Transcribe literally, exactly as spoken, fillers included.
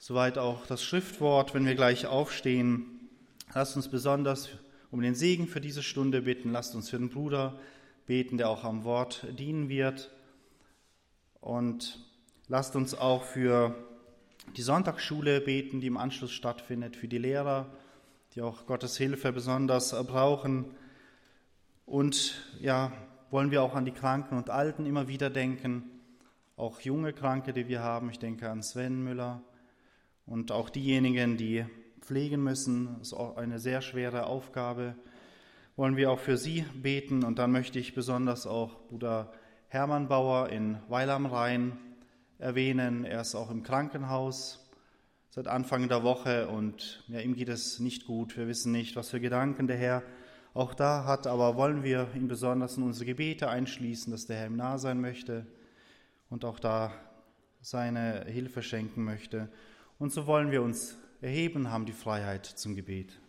Soweit auch das Schriftwort, wenn wir gleich aufstehen. Lasst uns besonders um den Segen für diese Stunde bitten. Lasst uns für den Bruder beten, der auch am Wort dienen wird. Und lasst uns auch für die Sonntagsschule beten, die im Anschluss stattfindet, für die Lehrer, die auch Gottes Hilfe besonders brauchen. Und ja, wollen wir auch an die Kranken und Alten immer wieder denken, auch junge Kranke, die wir haben. Ich denke an Sven Müller. Und auch diejenigen, die pflegen müssen, ist auch eine sehr schwere Aufgabe, wollen wir auch für sie beten. Und dann möchte ich besonders auch Bruder Hermann Bauer in Weil am Rhein erwähnen. Er ist auch im Krankenhaus seit Anfang der Woche und ja, ihm geht es nicht gut. Wir wissen nicht, was für Gedanken der Herr auch da hat, aber wollen wir ihn besonders in unsere Gebete einschließen, dass der Herr ihm nahe sein möchte und auch da seine Hilfe schenken möchte. Und so wollen wir uns erheben, haben die Freiheit zum Gebet.